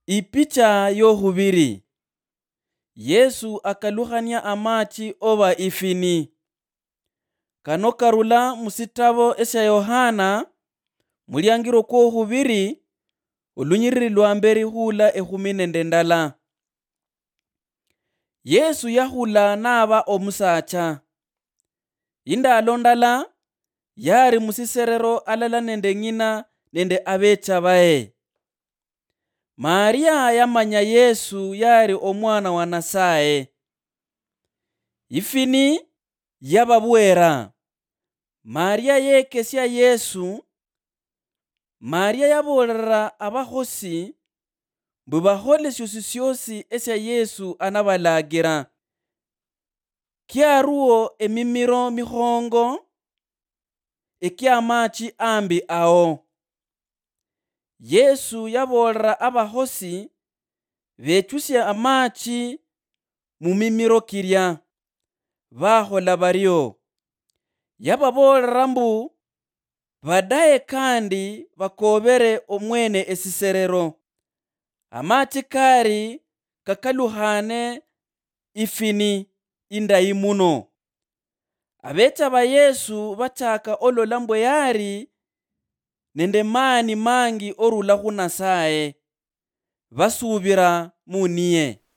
Ipicha yohubiri. Yesu akaluhania amachi oba ifini. Kano karula musitabo esya Yohana muliangiro kwohubiri ulunyiriri lwa mberi hula ehumi nende ndala. Yesu yahula naba omusacha. Indalo ndala yari musiserero alala nende ng'ina nende abecha bae. Maria yamanya Yesu yari omwana wa Nasaye. Ifini yababwera. Maria yekesya Yesu. Maria yabolera abahosi mbu bahole syosi esya Yesu anabalagira. Kyaruo emimiro mihongo ekyamachi ambi ao. Yesu yabolera abahosi bechusya amachi mumimiro kirya. Bahola baryo. Yababolera mbu badaye kandi bakobere omwene esiserero. Amachi kari kakaluhane ifini indayi muno. Abecha ba Yesu bachaka olola mbu yari nende mani mangi orula hu Nasaye. Basubira muniye.